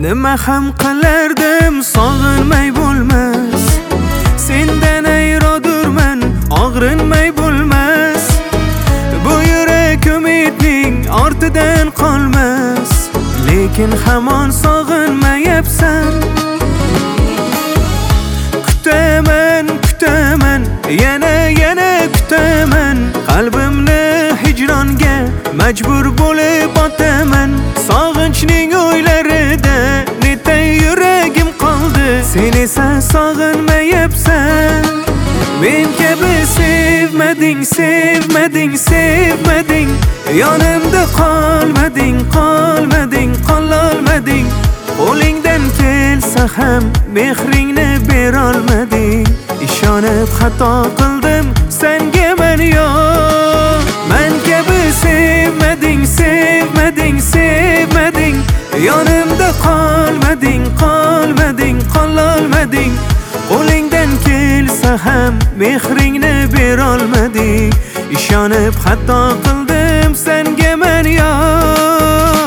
nima ham qilardim sog'inmay bo'lmas. Sendan ayrodurman og'rinmay bo'lmas. Bu yurak umidning ortidan qolmas, lekin hamon sog'inmayapsan. Kutaman, kutaman, yana kutaman. Qalbimni hijronga majbur bo'lib otaman. Sog'inchning o'ylarida neta yuragim qoldi. Sen esa sog'inmayapsan. Men kabi sevmading, sevmading, sevmading. Yonimda qolmading, qolmading, qololmading. Qo'lingdan kelsa ham mehringni berolmading. Ishonib xato qildim senga men yo'q. Men kabi sevmading, sevmading, sevmading. Yonimda qolmading, qolmading, qololmading. Qo'lingdan kelsa ham mehringni berolmading. Ishonib xato qildim senga men yo'q.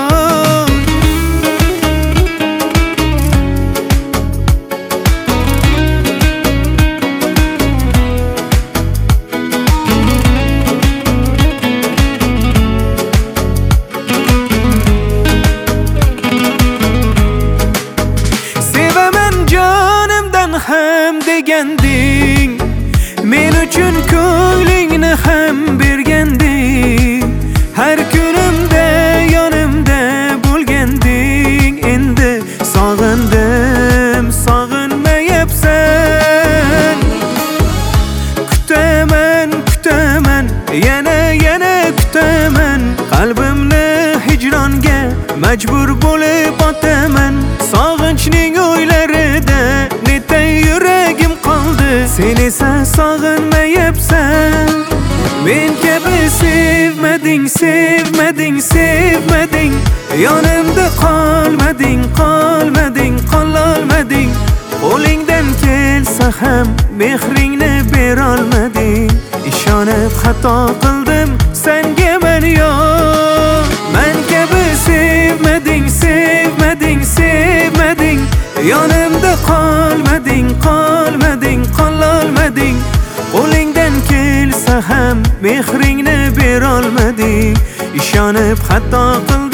Ham deganding, men uchun ko'nglingni ham berganding. Har kunimda yonimda bo'lganding. Endi sog'indim, sog'inmayapsan. Kutaman, kutaman, yana kutaman. Qalbimni hijronga majbur bo'lib otaman. Sog'inchning o'ylarida neta yuragim qoldi. Sen esa sog'inmayapsan. Men kabi sevmading, sevmading, sevmading. Yonimda qolmading, qolmading, qololmading. Qo'lingdan kelsa ham mehringni berolmading. Ishonib xato qildim senga men yo'q. Men kabi sevmading, sevmading, sevmading. Yonimda qolmading, qolmading, qololmading. Qo'lingdan kelsa ham mehringni berolmading. Ishonib xato qildim